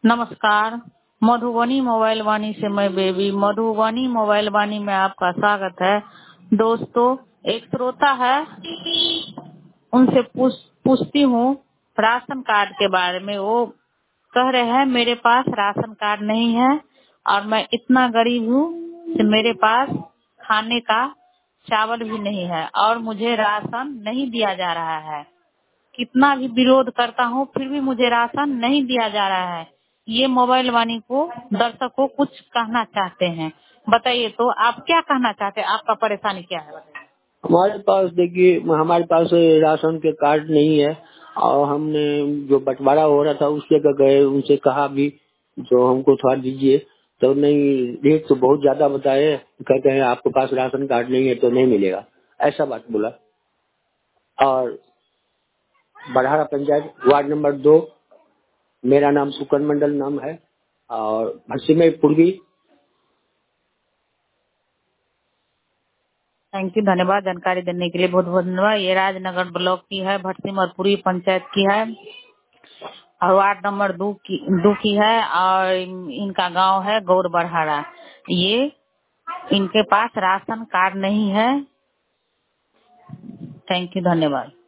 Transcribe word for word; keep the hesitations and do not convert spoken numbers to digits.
नमस्कार। मधुबनी मोबाइल वाणी से मैं बेबी। मधुबनी मोबाइल वाणी में आपका स्वागत है। दोस्तों, एक श्रोता है, उनसे पूछ पूछती हूँ राशन कार्ड के बारे में। वो कह रहे हैं मेरे पास राशन कार्ड नहीं है और मैं इतना गरीब हूँ कि मेरे पास खाने का चावल भी नहीं है और मुझे राशन नहीं दिया जा रहा है। कितना भी विरोध करता हूँ फिर भी मुझे राशन नहीं दिया जा रहा है। ये मोबाइल वाणी को दर्शक को कुछ कहना चाहते हैं, बताइए तो आप क्या कहना चाहते हैं? आपका परेशानी क्या है, बताइए। हमारे पास देखिए, हमारे पास राशन के कार्ड नहीं है और हमने जो बंटवारा हो रहा था उसके गए, उनसे कहा भी जो हमको थोड़ा दीजिए, तो नहीं, रेट तो बहुत ज्यादा बताए, कहते हैं आपके पास राशन कार्ड नहीं है तो नहीं मिलेगा, ऐसा बात बोला। और बड़हारा पंचायत वार्ड नंबर दो, मेरा नाम सुकन मंडल नाम है और भरसिमई पूर्वी। थैंक यू, धन्यवाद जानकारी देने के लिए, बहुत बहुत धन्यवाद। ये राजनगर ब्लॉक की है, भटसिमरपुरी पंचायत की है और वार्ड नंबर दो की दो की है और इनका गांव है गौर बड़हारा। ये इनके पास राशन कार्ड नहीं है। थैंक यू, धन्यवाद।